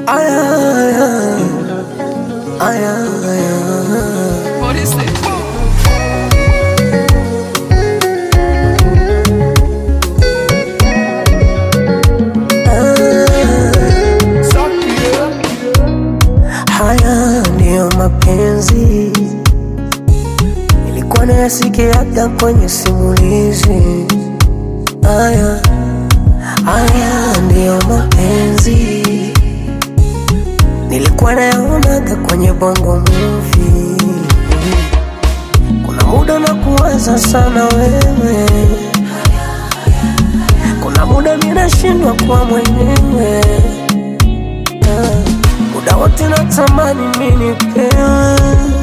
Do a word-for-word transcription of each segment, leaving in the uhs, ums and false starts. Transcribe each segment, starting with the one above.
Aya, aya, aya, aya. What is this? Haya ndiyo mapenzi, nilikuwa nayasikia hata kwenye simulizi. Haya, haya ndiyo mapenzi, nilikuwa nayaonaga kwenye bongo movie. Kuna muda na kuwaza sana wewe, kuna muda minashindwa kuwa mwenyewe. Muda wote natamani mimi nipewe,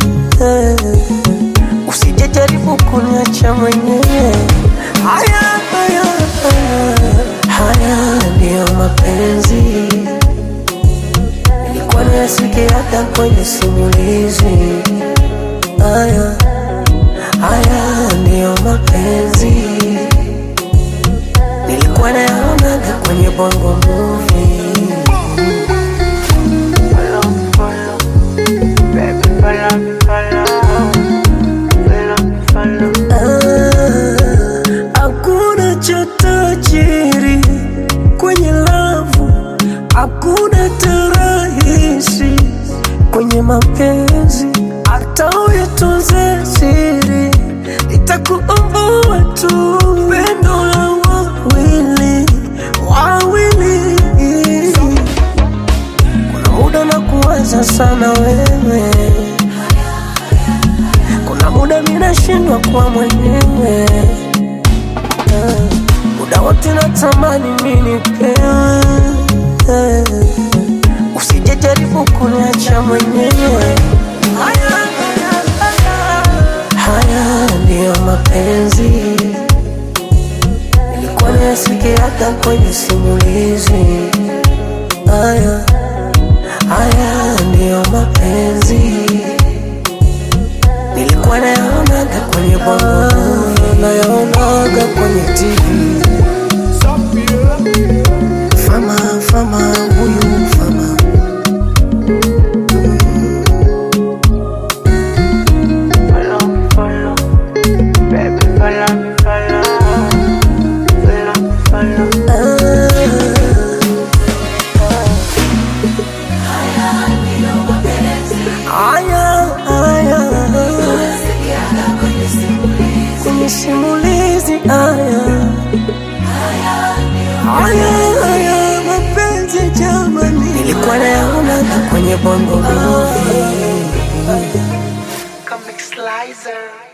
usije jaribu kuniacha mwenyewe. Haya, haya, haya, haya ndiyo mapenzi, nilikuwa nayasikia hata kwenye simulizi. Haya, haya ndiyo mapenzi, nilikuwa nayaonaga kwenye bongo movie. Hakuna cha tajiri kwenye lavu, hakuna tarahisi kwenye mapenzi. Hata uitunze siri, itakuumbua tu pendo la wawili wawili. Kuna muda na kuwaza sana wewe, kuna muda minashindwa kuwa mwenyewe. Muda wote natamani mimi nipewe, usije jaribu kuniacha mwenyewe. Haya, haya, haya, haya ndiyo mapenzi, nilikuwa nayasikia hata kwenye simulizi. Haya, haya ndiyo mapenzi, nilikuwa nayaonaga kwenye bongo movie, nayaonaga kwenye T V. Fama, fama, huyu fama. Aya, aya, kwenye simulizi. Aya, aya, aya, mapenzi jamani, nilikuwa nayaonaga kwenye bongo movie. Comic Slicer.